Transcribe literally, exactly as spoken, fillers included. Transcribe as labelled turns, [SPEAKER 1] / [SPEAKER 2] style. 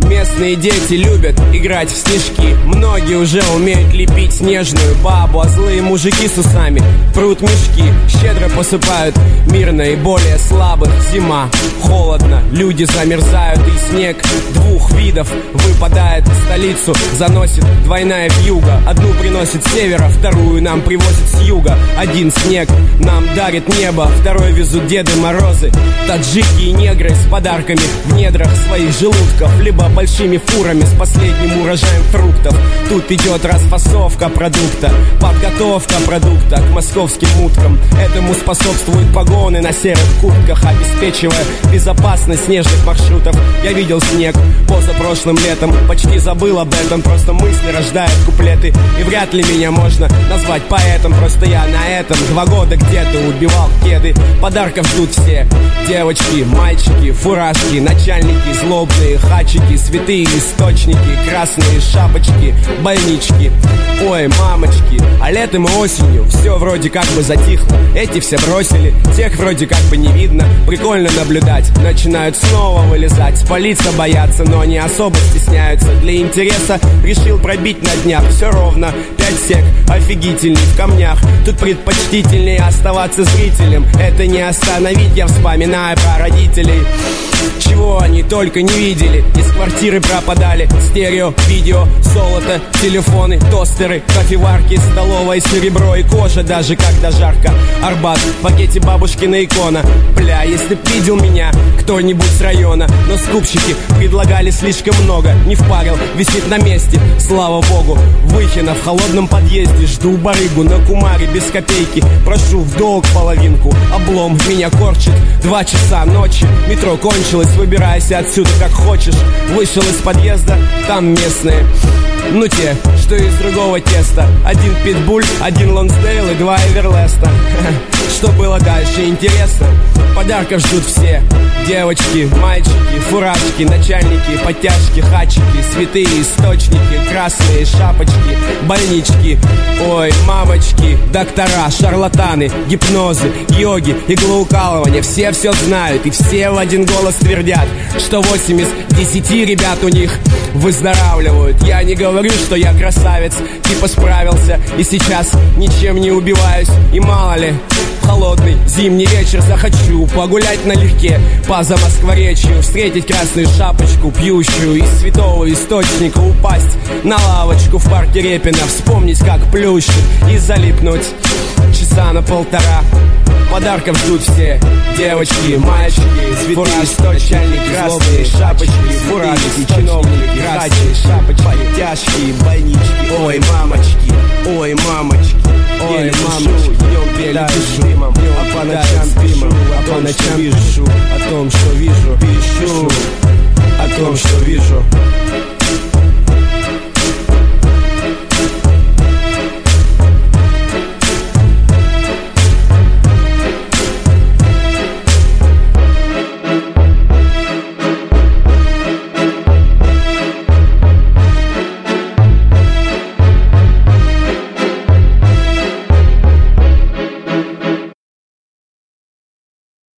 [SPEAKER 1] Местные дети любят играть в снежки. Многие уже умеют лепить снежную бабу, а злые мужики с усами прут мешки. Щедро посыпают мир наиболее слабых. Зима, холодно, люди замерзают, и снег двух видов выпадает. Столицу заносит двойная вьюга. Одну приносит с севера, вторую нам привозит с юга. Один снег нам дарит небо, второй везут Деды Морозы. Таджики и негры с подарками в недрах своих желудков, либо большими фурами с последним урожаем фруктов. Тут идет расфасовка продукта, подготовка продукта к московским уткам. Этому способствуют погоны на серых куртках, обеспечивая безопасность снежных маршрутов. Я видел снег позапрошлым летом, почти забыл об этом, просто мысли рождают куплеты. И вряд ли меня можно назвать поэтом, просто я на этом два года где-то убивал кеды. Подарков ждут все: девочки, мальчики, фуражки, начальники, злобные хачики, святые источники, красные шапочки, больнички. Ой, мамочки, а летом и осенью все вроде как бы затихло. Эти все бросили, тех вроде как бы не видно. Прикольно наблюдать, начинают снова вылезать. Спалиться боятся, но не особо стесняются. Для интереса решил пробить на днях. Все ровно, пять сек, офигительный в камнях. Тут предпочтительнее оставаться зрителем. Это не остановить, я вспоминаю про родителей. Чего они только не видели. Из квартиры пропадали стерео, видео, золото, телефоны, тостеры, кофеварки, столовая, серебро и кожа, даже когда жарко. Арбат, в пакете бабушкина икона. Бля, если б видел меня кто-нибудь с района. Но скупщики предлагали слишком много. Не впарил, висит на месте, слава богу. Выхина в холодном подъезде. Жду барыгу на кумаре без копейки. Прошу в долг половинку. Облом меня корчит. Два часа ночи, метро кончилось. Выбирайся отсюда как хочешь. Вышел из подъезда, там местные, ну те, что из другого теста. Один питбуль, один Лонсдейл и два Эверлеста. Что было дальше, интересно? Подарков ждут все: девочки, мальчики, фуражки, начальники, подтяжки, хачики, святые источники, красные шапочки, больнички. Ой, мамочки, доктора, шарлатаны, гипнозы, йоги, иглоукалывания. Все все знают и все в один голос твердят, что восемь из десяти ребят у них выздоравливают. Я не говорю, что я красавец, типа справился и сейчас ничем не убиваюсь. И мало ли, холодный зимний вечер захочу погулять налегке по Замоскворечью, встретить красную шапочку, пьющую из святого источника, упасть на лавочку в парке Репина, вспомнить, как плющит, и залипнуть часа на полтора. Подарков ждут все: девочки, мальчики, фуражки, начальники, красные шапочки, фуражки, чиновники, красные шапочки, подтяжки, больнички. Ой, мамочки, ой, мамочки, ой, мамочки, днем пелю дымом, а по ночам дымом, а по ночам пишу о том, что вижу, пишу о том, что вижу.